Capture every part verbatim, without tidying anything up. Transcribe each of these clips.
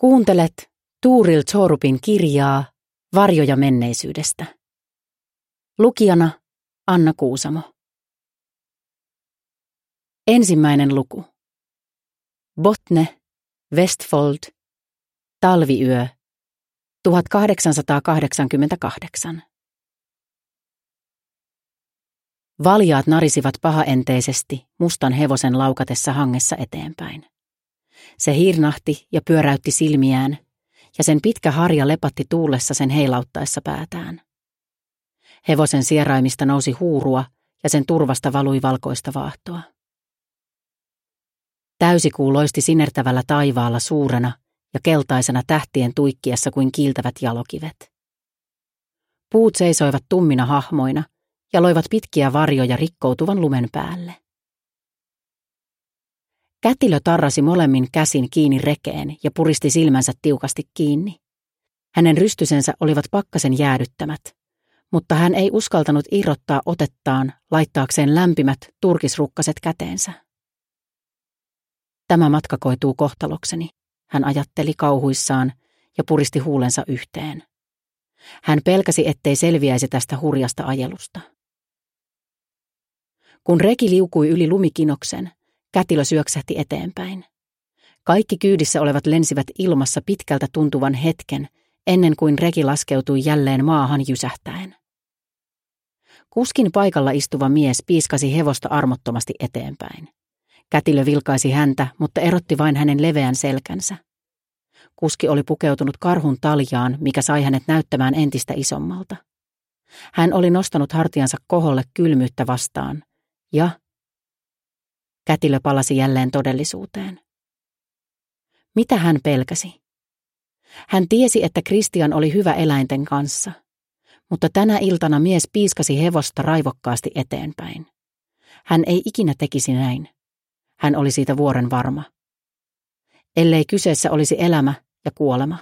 Kuuntelet Tuuril Zorupin kirjaa Varjoja menneisyydestä. Lukijana Anna Kuusamo. Ensimmäinen luku. Botne, Vestfold, talviyö, tuhatkahdeksansataakahdeksankymmentäkahdeksan. Valjaat narisivat pahaenteisesti mustan hevosen laukatessa hangessa eteenpäin. Se hirnahti ja pyöräytti silmiään, ja sen pitkä harja lepatti tuulessa sen heilauttaessa päätään. Hevosen sieraimista nousi huurua, ja sen turvasta valui valkoista vaahtoa. Täysikuu loisti sinertävällä taivaalla suurena ja keltaisena tähtien tuikkiessa kuin kiiltävät jalokivet. Puut seisoivat tummina hahmoina ja loivat pitkiä varjoja rikkoutuvan lumen päälle. Kätilö tarrasi molemmin käsin kiinni rekeen ja puristi silmänsä tiukasti kiinni. Hänen rystysensä olivat pakkasen jäädyttämät, mutta hän ei uskaltanut irrottaa otettaan laittaakseen lämpimät turkisrukkaset käteensä. Tämä matka koituu kohtalokseni, hän ajatteli kauhuissaan ja puristi huulensa yhteen. Hän pelkäsi, ettei selviäisi tästä hurjasta ajelusta. Kun reki liukui yli lumikinoksen, kätilö syöksähti eteenpäin. Kaikki kyydissä olevat lensivät ilmassa pitkältä tuntuvan hetken, ennen kuin reki laskeutui jälleen maahan jysähtäen. Kuskin paikalla istuva mies piiskasi hevosta armottomasti eteenpäin. Kätilö vilkaisi häntä, mutta erotti vain hänen leveän selkänsä. Kuski oli pukeutunut karhun taljaan, mikä sai hänet näyttämään entistä isommalta. Hän oli nostanut hartiansa koholle kylmyyttä vastaan, ja kätilö palasi jälleen todellisuuteen. Mitä hän pelkäsi? Hän tiesi, että Christian oli hyvä eläinten kanssa, mutta tänä iltana mies piiskasi hevosta raivokkaasti eteenpäin. Hän ei ikinä tekisi näin. Hän oli siitä vuoren varma. Ellei kyseessä olisi elämä ja kuolema.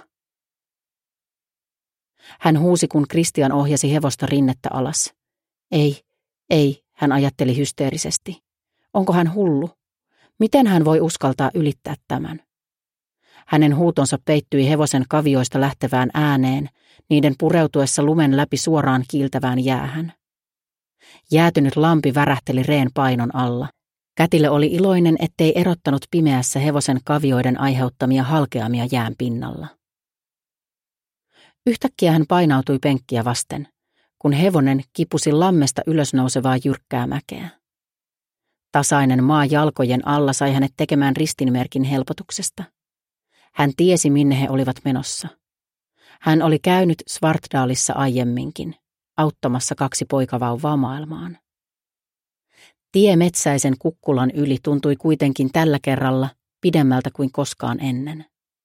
Hän huusi, kun Christian ohjasi hevosta rinnettä alas. Ei, ei, hän ajatteli hysteerisesti. Onko hän hullu? Miten hän voi uskaltaa ylittää tämän? Hänen huutonsa peittyi hevosen kavioista lähtevään ääneen, niiden pureutuessa lumen läpi suoraan kiiltävään jäähän. Jäätynyt lampi värähteli reen painon alla. Kätilö oli iloinen, ettei erottanut pimeässä hevosen kavioiden aiheuttamia halkeamia jään pinnalla. Yhtäkkiä hän painautui penkkiä vasten, kun hevonen kipusi lammesta ylösnousevaa jyrkkää mäkeä. Tasainen maa jalkojen alla sai hänet tekemään ristinmerkin helpotuksesta. Hän tiesi, minne he olivat menossa. Hän oli käynyt Svartdalissa aiemminkin, auttamassa kaksi poikavauvaa maailmaan. Tie metsäisen kukkulan yli tuntui kuitenkin tällä kerralla pidemmältä kuin koskaan ennen.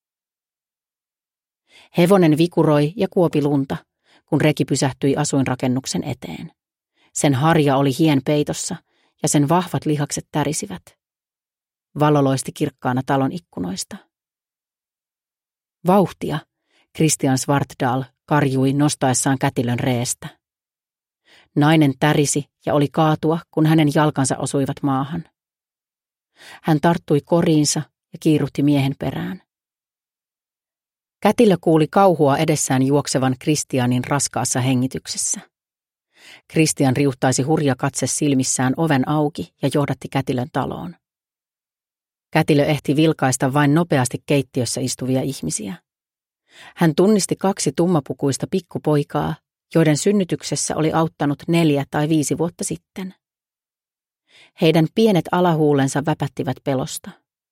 Hevonen vikuroi ja kuopi lunta, kun reki pysähtyi asuinrakennuksen eteen. Sen harja oli hien peitossa ja sen vahvat lihakset tärisivät. Valo loisti kirkkaana talon ikkunoista. Vauhtia, Christian Svartdal karjui nostaessaan kätilön reestä. Nainen tärisi ja oli kaatua, kun hänen jalkansa osuivat maahan. Hän tarttui koriinsa ja kiiruhti miehen perään. Kätilö kuuli kauhua edessään juoksevan Christianin raskaassa hengityksessä. Christian riuhtaisi hurja katse silmissään oven auki ja johdatti kätilön taloon. Kätilö ehti vilkaista vain nopeasti keittiössä istuvia ihmisiä. Hän tunnisti kaksi tummapukuista pikkupoikaa, joiden synnytyksessä oli auttanut neljä tai viisi vuotta sitten. Heidän pienet alahuulensa väpättivät pelosta.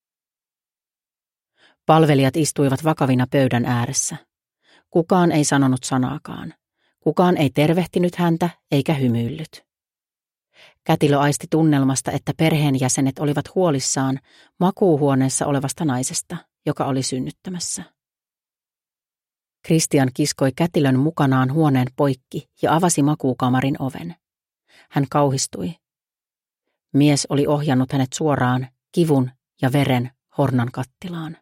Palvelijat istuivat vakavina pöydän ääressä. Kukaan ei sanonut sanaakaan. Kukaan ei tervehtinyt häntä eikä hymyillyt. Kätilö aisti tunnelmasta, että perheenjäsenet olivat huolissaan makuuhuoneessa olevasta naisesta, joka oli synnyttämässä. Christian kiskoi kätilön mukanaan huoneen poikki ja avasi makuukamarin oven. Hän kauhistui. Mies oli ohjannut hänet suoraan kivun ja veren hornan kattilaan.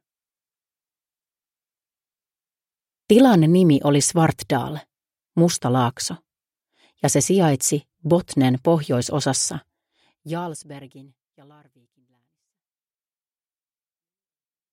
Tilan nimi oli Svartdal, musta laakso, ja se sijaitsi Botnen pohjoisosassa, Jarlsbergin ja Larvikin